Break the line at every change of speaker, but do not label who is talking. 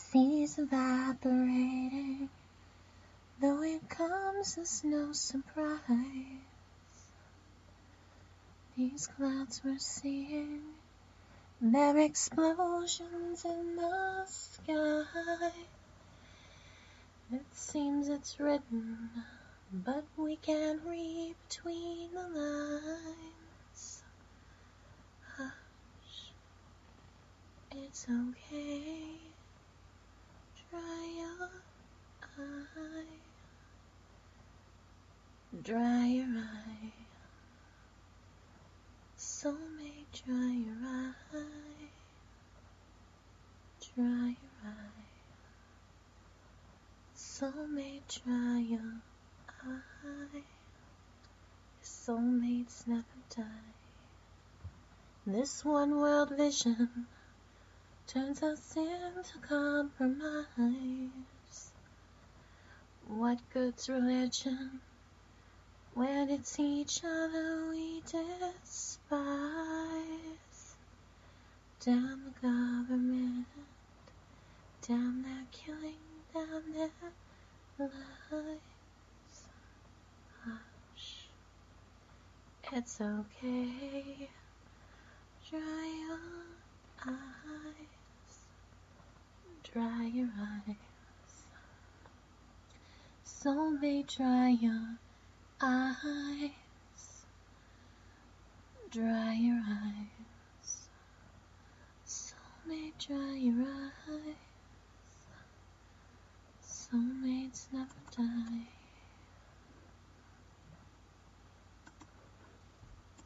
seas evaporating, though it comes as no surprise. These clouds we're seeing, they're explosions in the sky. It seems it's written, but we can't read between the lines. Hush, it's okay. Dry your eye. Dry your eye. Soulmate, dry your eye. Dry your eye. Soulmate, dry your eye. Your soulmates never die. This one world vision turns us into compromise. What good's religion when it's each other we despise? Damn the government, damn their killing, damn their lies. Hush, it's okay. Dry your eyes. Dry your eyes. Soulmate, dry your eyes. Dry your eyes. Soulmate, dry your eyes. Soulmates never die.